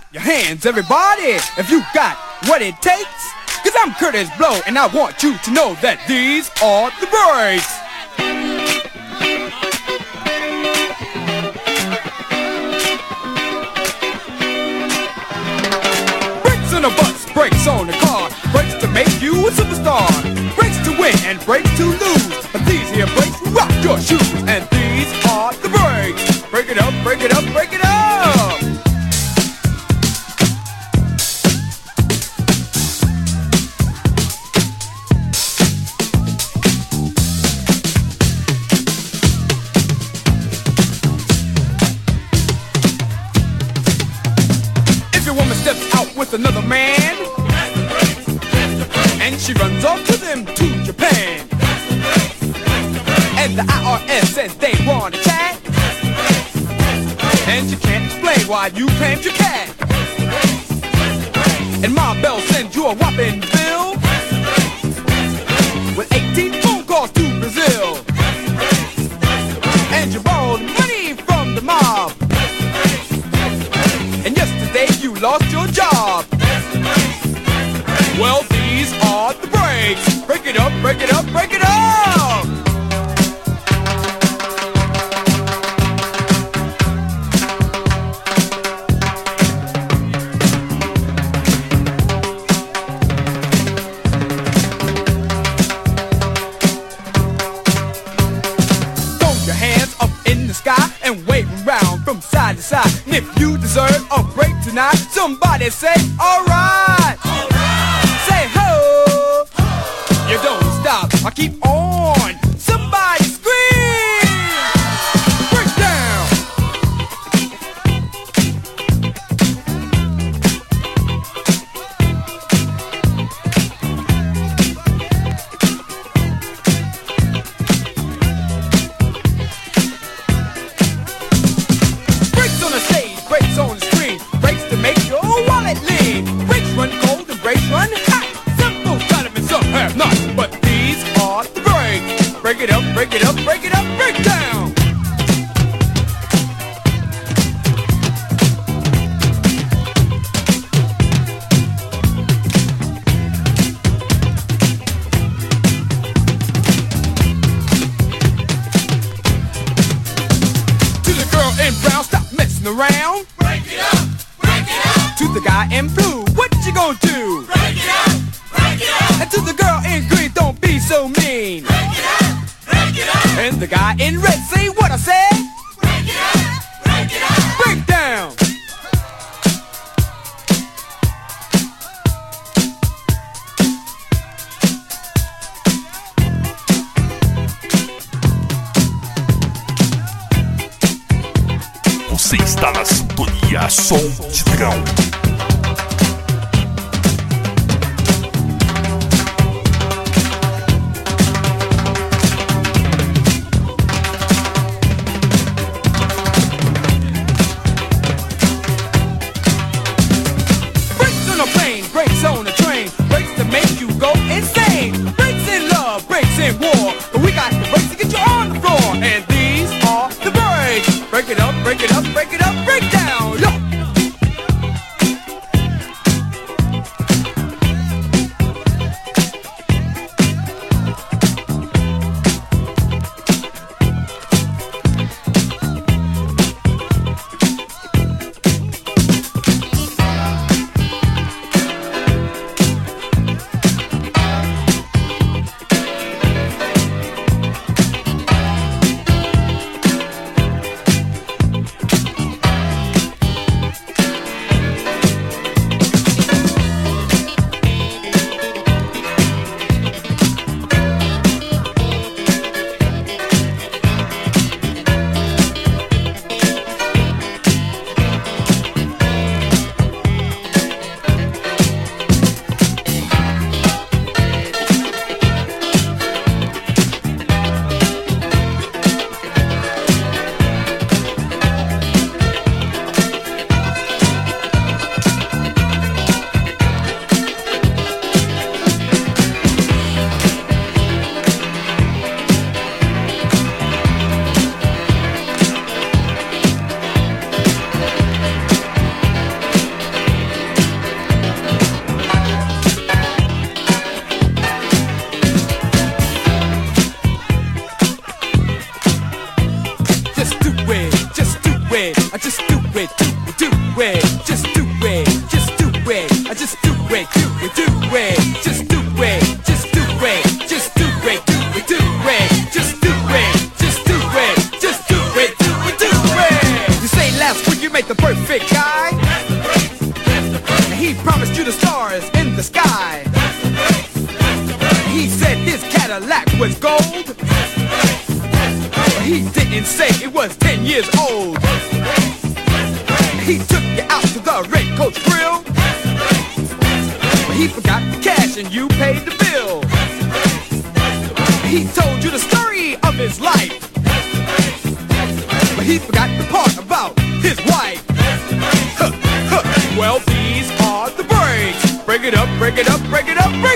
your hands, everybody, if you got what it takes. Cause I'm Curtis Blow, and I want you to know that these are the breaks. Brakes on a bus, brakes on a car, brakes to make you a superstar, brakes to win and brakes to lose. But these here brakes rock your shoes, and these are the breaks. Break it up, break it up, break it up. If your woman steps out with another man, and she runs off to them to Japan, and the IRS says they want a chat, and you can't explain why you claimed your cat, and Ma Bell sends you a whopping bill with 18 phone calls to Brazil, and you borrowed money from the mob, and yesterday you lost your job. Well, these are the breaks. Break it up, break it up, break it up. Sky and wave around from side to side. And if you deserve a break tonight, somebody say, alright. Say ho. You don't stop, I keep on. Somebody scream. Break down. Brakes on the screen, brakes to make your wallet lean. Brakes run cold and brakes run hot. Some folks got them and some have not. But these are the breaks. Break it up, break it up, break it up, break down. To the girl in brown, stop messing around. Break it up, break it up. To the guy in blue, what you gonna do? Break it up, break it up. And to the girl in green, don't be so mean. Break it up, break it up. And the guy in red, say what I said. Break it up, break it up. Break down. Você está na sintonia Som Tigrão. Brakes on a plane, brakes on a train, brakes to make you go insane. Brakes in love, brakes in war, but we got the brakes to get you on the floor. And these are the brakes. Break it up, break it up, break it up, break down. Yo. do it, just do it, just do it, just do it, do it, do it, just do it, just do it, just do it, do it, do it, just do it, just do it, just do it, do it, do it. You say last week you made the perfect guy. He promised you the stars in the sky. He said his Cadillac was gold. He didn't say it was 10 years old. He took you out to the Red Coach Grill. He forgot the cash and you paid the bill. He told you the story of his life, but he forgot the part about his wife. Well, these are the breaks. Break it up, break it up, break it up, break it up.